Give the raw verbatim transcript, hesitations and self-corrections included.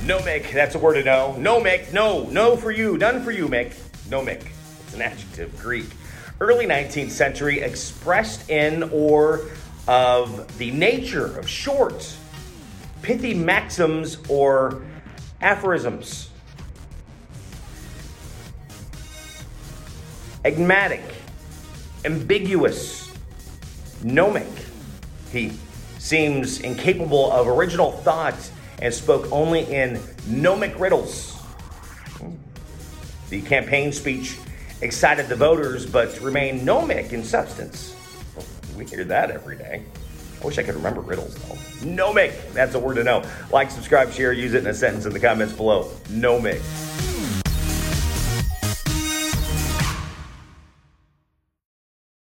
No, Mick. That's a word to know. No, Mick. No. No for you. None for you, Mick. No, Mick. It's an adjective. Greek. Early nineteenth century, expressed in or of the nature of short, pithy maxims or aphorisms. Enigmatic. Ambiguous. Gnomic. He seems incapable of original thought and spoke only in gnomic riddles. The campaign speech excited the voters, but remained gnomic in substance. We hear that every day. I wish I could remember riddles, though. Gnomic. That's a word to know. Like, subscribe, share, use it in a sentence in the comments below. Gnomic.